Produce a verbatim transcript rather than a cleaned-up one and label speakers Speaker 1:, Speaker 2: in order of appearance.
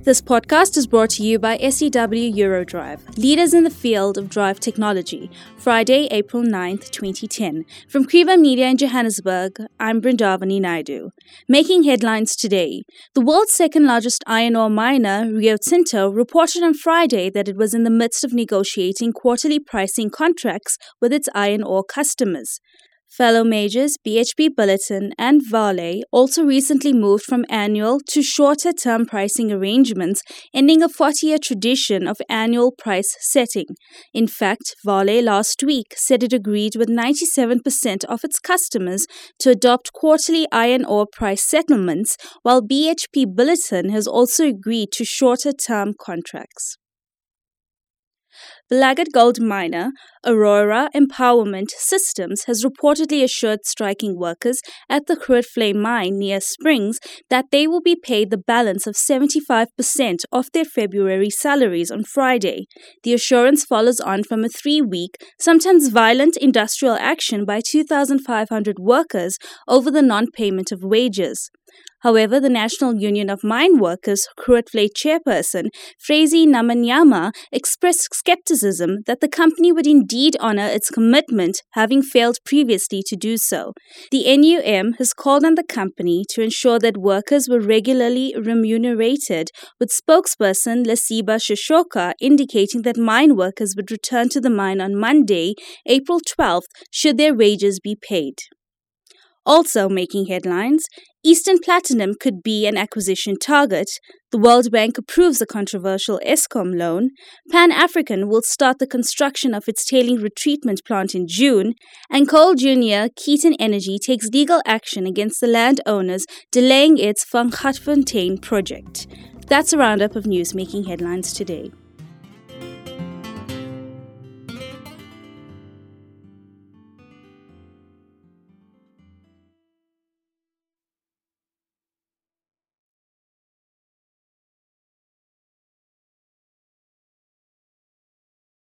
Speaker 1: This podcast is brought to you by S E W Eurodrive, leaders in the field of drive technology. Friday, April ninth, twenty ten. From Kriva Media in Johannesburg, I'm Brindavani Naidu. Making headlines today. The world's second largest iron ore miner, Rio Tinto, reported on Friday that it was in the midst of negotiating quarterly pricing contracts with its iron ore customers. Fellow majors B H P Billiton and Vale also recently moved from annual to shorter-term pricing arrangements, ending a forty-year tradition of annual price setting. In fact, Vale last week said it agreed with ninety-seven percent of its customers to adopt quarterly iron ore price settlements, while B H P Billiton has also agreed to shorter-term contracts. The laggard gold miner, Aurora Empowerment Systems, has reportedly assured striking workers at the Grootfontein mine near Springs that they will be paid the balance of seventy-five percent of their February salaries on Friday. The assurance follows on from a three-week, sometimes violent industrial action by two thousand five hundred workers over the non-payment of wages. However, the National Union of Mine Workers, Grootfontein chairperson, Frazy Namanyama, expressed skepticism that the company would indeed honor its commitment, having failed previously to do so. The N U M has called on the company to ensure that workers were regularly remunerated, with spokesperson Lesiba Shishoka indicating that mine workers would return to the mine on Monday, April twelfth, should their wages be paid. Also making headlines, Eastern Platinum could be an acquisition target. The World Bank approves a controversial Eskom loan. Pan African will start the construction of its tailing retreatment plant in June. And Coal Junior Keaton Energy takes legal action against the landowners delaying its Van Grootfontein project. That's a roundup of news making headlines today.